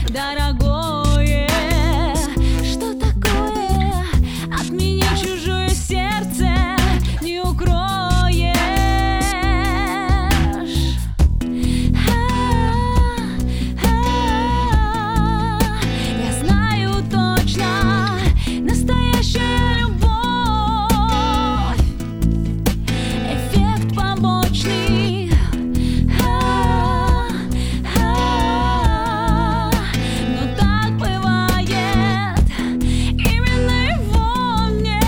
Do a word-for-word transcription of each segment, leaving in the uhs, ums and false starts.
дорогое. Что такое? От меня чужое сердце не укроешь. Я знаю точно, настоящая любовь — эффект побочный. Но так бывает, именно его мне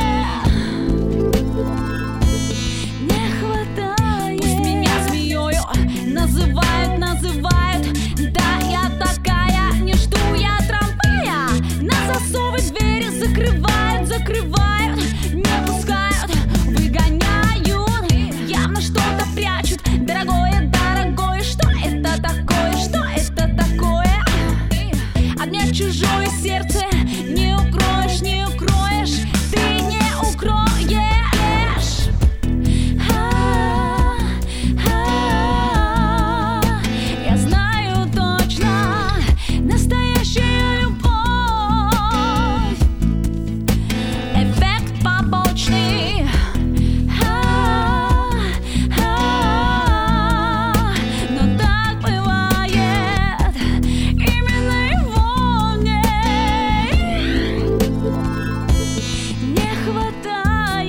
не хватает. Пусть меня змеёю называют, называют, да я такая, не жду я трамвая. На засовы двери закрывают, закрывают, не пускают, выгоняют, явно что-то прячут. Дорогое, дорогое, что это такое, что это такое? От меня чужое сердце не укроешь, не укроешь, ты не укроешь. Я знаю точно, настоящая любовь — эффект побочный. Но так бывает, именно его мне не хватает.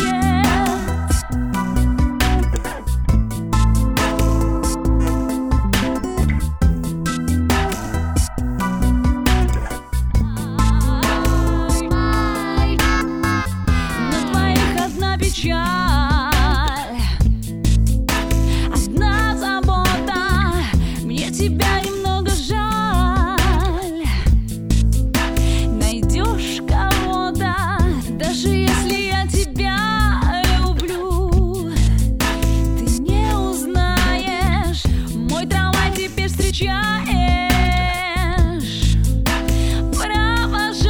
На двоих одна печаль, одна забота, мне тебя немного жаль. Найдешь кого-то, даже если я тебя люблю, ты не узнаешь, мой трамвай теперь встречаешь, провожаешь.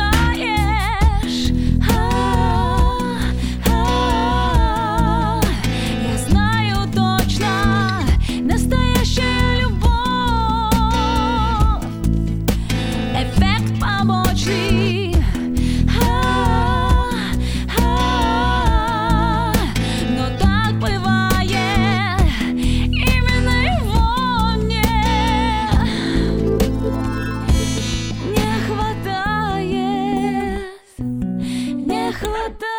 Я знаю точно, настоящая любовь — эффект побочный. Но так бывает, именно его мне не хватает, не хватает.